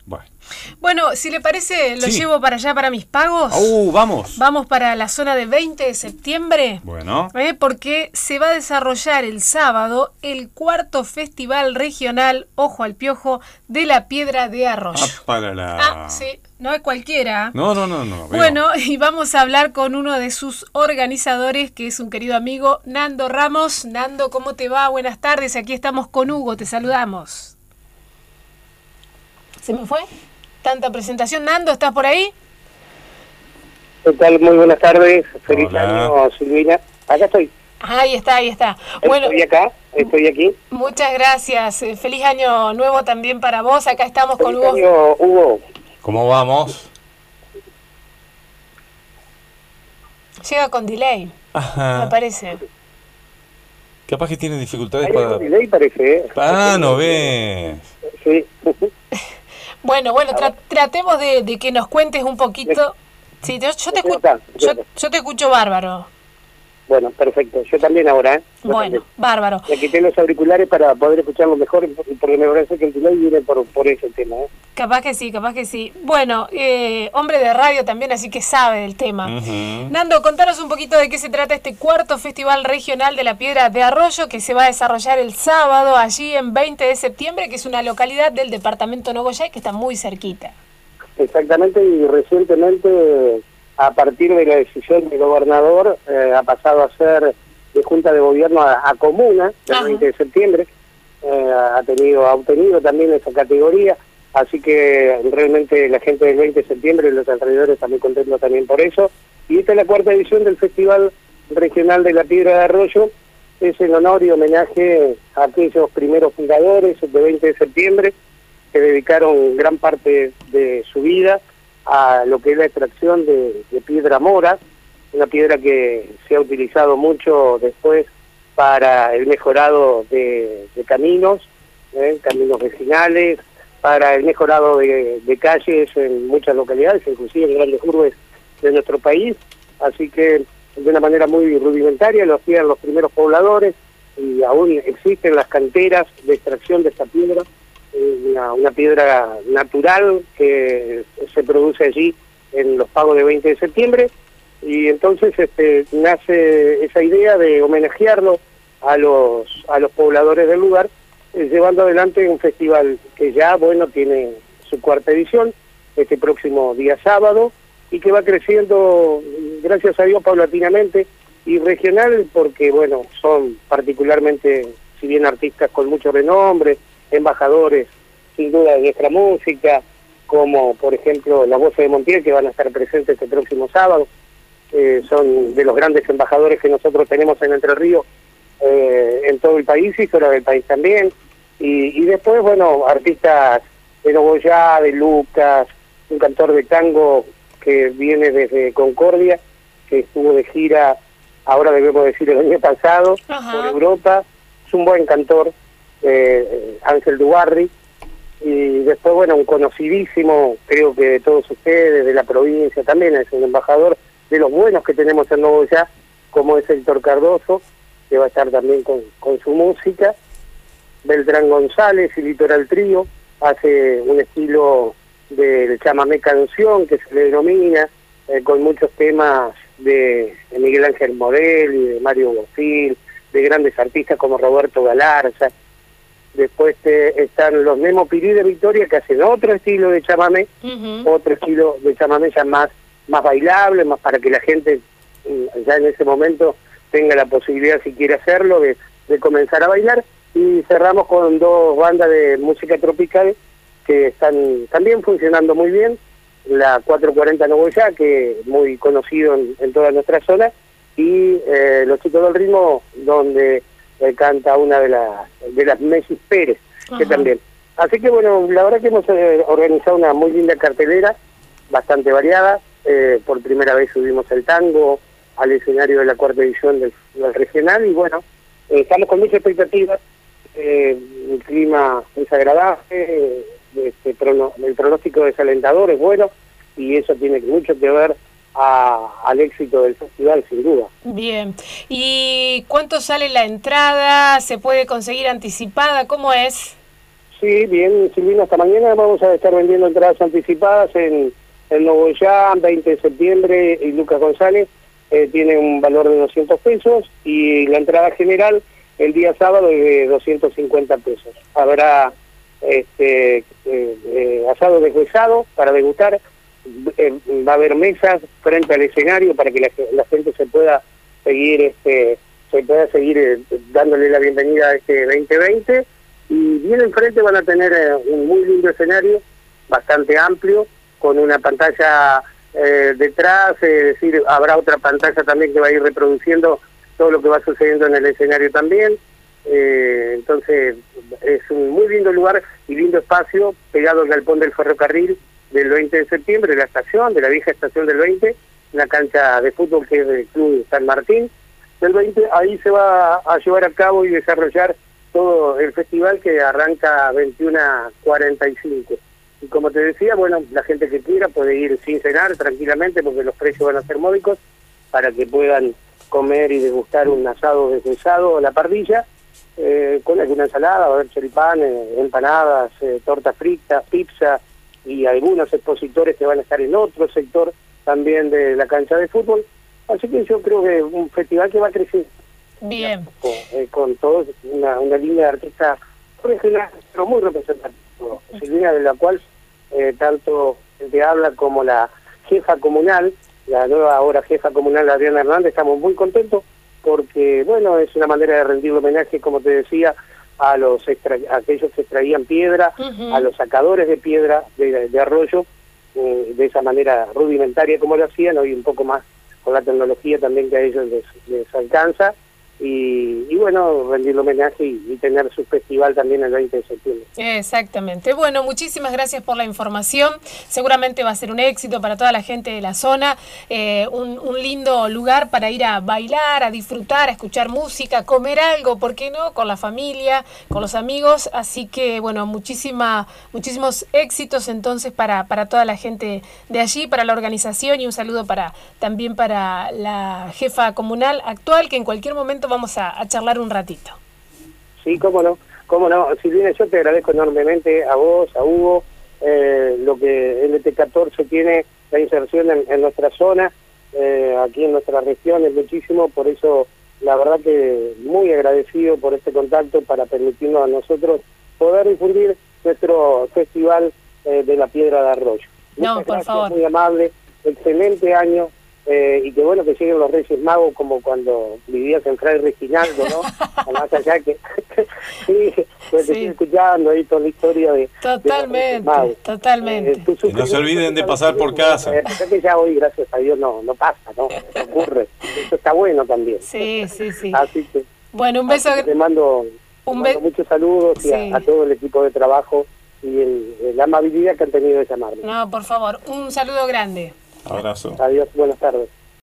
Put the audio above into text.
Bueno. Bueno, si le parece, lo llevo para allá para mis pagos. Vamos. Vamos para la zona de 20 de septiembre. Bueno. Porque se va a desarrollar el sábado el cuarto festival regional, ojo al piojo, de la Piedra de Arroyo. Sí, no es cualquiera. No. Bueno, y vamos a hablar con uno de sus organizadores, que es un querido amigo, Nando Ramos. Nando, ¿cómo te va? Buenas tardes, aquí estamos con Hugo, te saludamos. ¿Se me fue? Tanta presentación. Nando, ¿estás por ahí? ¿Qué tal? Muy buenas tardes. Feliz año, Silvina. Acá estoy. Ahí está. Bueno, estoy aquí. Muchas gracias. Feliz año nuevo también para vos. Acá estamos con Hugo. Feliz año, Hugo. ¿Cómo vamos? Llega con delay. Me parece. Capaz que tiene dificultades para... delay parece, ¿no ves? Sí. Bueno, tratemos de que nos cuentes un poquito. Sí, yo te escucho bárbaro. Bueno, perfecto. Yo también ahora, bárbaro. Le quité los auriculares para poder escucharlo mejor, porque me parece que el delay viene por ese tema, Capaz que sí. Bueno, hombre de radio también, así que sabe del tema. Nando, contanos un poquito de qué se trata este cuarto Festival Regional de la Piedra de Arroyo, que se va a desarrollar el sábado, allí en 20 de septiembre, que es una localidad del departamento Nogoyay, que está muy cerquita. Exactamente, y recientemente, a partir de la decisión del gobernador, ha pasado a ser de Junta de Gobierno a Comuna, el 20 de septiembre, ha obtenido también esa categoría, así que realmente la gente del 20 de septiembre y los alrededores están muy contentos también por eso. Y esta es la cuarta edición del Festival Regional de la Piedra de Arroyo, es en honor y homenaje a aquellos primeros fundadores de 20 de septiembre, que dedicaron gran parte de su vida a lo que es la extracción de piedra mora, una piedra que se ha utilizado mucho después para el mejorado de caminos, caminos vecinales, para el mejorado de calles en muchas localidades, inclusive en grandes urbes de nuestro país, así que de una manera muy rudimentaria lo hacían los primeros pobladores y aún existen las canteras de extracción de esta piedra, una piedra natural que se produce allí en los pagos de 20 de septiembre, y entonces nace esa idea de homenajearlo a los pobladores del lugar, llevando adelante un festival que ya, tiene su cuarta edición, este próximo día sábado, y que va creciendo, gracias a Dios, paulatinamente, y regional, porque, son particularmente, si bien artistas con mucho renombre, embajadores, sin duda, de nuestra música, como, por ejemplo, las Voces de Montiel, que van a estar presentes este próximo sábado, son de los grandes embajadores que nosotros tenemos en Entre Ríos, en todo el país y fuera del país también, y después, artistas de Nogoyá, de Lucas, un cantor de tango que viene desde Concordia, que estuvo de gira, ahora debemos decir el año pasado, por Europa, es un buen cantor, Ángel Dubarri, y después, un conocidísimo, creo que de todos ustedes, de la provincia también, es un embajador de los buenos que tenemos en Nogoyá, como es Héctor Cardoso, que va a estar también con su música. Beltrán González y Litoral Trío hace un estilo del chamamé canción, que se le denomina, con muchos temas de Miguel Ángel Morel y de Mario Bofil, de grandes artistas como Roberto Galarza. Después están los Nemo Pirí de Victoria, que hacen otro estilo de chamamé, otro estilo de chamamé ya más bailable, más para que la gente ya en ese momento tenga la posibilidad, si quiere hacerlo, de comenzar a bailar. Y cerramos con dos bandas de música tropical que están también funcionando muy bien, la 440 Nogoyá, que es muy conocido en toda nuestra zona, y Los Chicos del Ritmo, donde canta una de las Mesis Pérez, que también. Así que la verdad que hemos organizado una muy linda cartelera, bastante variada. Por primera vez subimos el tango al escenario de la cuarta edición del regional, y estamos con mucha expectativa. El clima es agradable, el pronóstico desalentador es bueno, y eso tiene mucho que ver al éxito del festival, sin duda. Bien. ¿Y cuánto sale la entrada? ¿Se puede conseguir anticipada? ¿Cómo es? Sí, bien, Silvina, hasta mañana vamos a estar vendiendo entradas anticipadas en Nogoyá, 20 de septiembre, y Lucas González tiene un valor de 200 pesos, y la entrada general el día sábado es de 250 pesos. Habrá asado deshuesado para degustar, va a haber mesas frente al escenario para que la gente se pueda seguir dándole la bienvenida a este 2020, y bien enfrente van a tener un muy lindo escenario, bastante amplio, con una pantalla detrás, es decir, habrá otra pantalla también que va a ir reproduciendo todo lo que va sucediendo en el escenario también. Entonces es un muy lindo lugar y lindo espacio pegado al galpón del ferrocarril del 20 de septiembre, de la vieja estación del 20, la cancha de fútbol que es del Club San Martín del 20. Ahí se va a llevar a cabo y desarrollar todo el festival, que arranca a 21:45. Y como te decía, bueno, la gente que quiera puede ir sin cenar tranquilamente, porque los precios van a ser módicos, para que puedan comer y degustar un asado deshuesado a la parrilla, con alguna ensalada, va a haber choripanes, empanadas, tortas fritas, pizza, y algunos expositores que van a estar en otro sector también de la cancha de fútbol. Así que yo creo que un festival que va a crecer. Bien. Con todos una línea de artistas regional, pero muy representativa, Silvina, de la cual tanto el que habla como la jefa comunal, la nueva ahora jefa comunal Adriana Hernández, estamos muy contentos porque, bueno, es una manera de rendir homenaje, como te decía, a aquellos que extraían piedra, a los sacadores de piedra de arroyo, de esa manera rudimentaria como lo hacían, hoy un poco más con la tecnología también que a ellos les alcanza, y bueno, rendirle homenaje y tener su festival también el 20 de septiembre. Exactamente. Bueno, muchísimas gracias por la información. Seguramente va a ser un éxito para toda la gente de la zona, un lindo lugar para ir a bailar, a disfrutar, a escuchar música, comer algo, ¿por qué no? Con la familia, con los amigos. Así que, bueno, muchísimos éxitos entonces para toda la gente de allí, para la organización, y un saludo también para la jefa comunal actual, que en cualquier momento vamos a charlar un ratito. Sí, cómo no. Silvina, yo te agradezco enormemente a vos, a Hugo, lo que el ET14 tiene, la inserción en nuestra zona, aquí en nuestra región, es muchísimo, por eso la verdad que muy agradecido por este contacto para permitirnos a nosotros poder difundir nuestro festival de la Piedra de Arroyo. No, Muchas por gracias, favor. muy amable, excelente año. Y que bueno que lleguen los Reyes Magos como cuando vivías en Fray Reginaldo, ¿no? Más allá que sí, pues Sí. te estoy escuchando ahí toda la historia de Totalmente, los Reyes Magos. totalmente. Y no se olviden de pasar por casa. Que ya hoy, gracias a Dios, no pasa, no ocurre. Eso está bueno también. Sí. Así que Bueno, un beso. te mando muchos saludos y Sí. a todo el equipo de trabajo y la amabilidad que han tenido de llamarme. No, por favor, un saludo grande. Abrazo. Adiós, buenas tardes.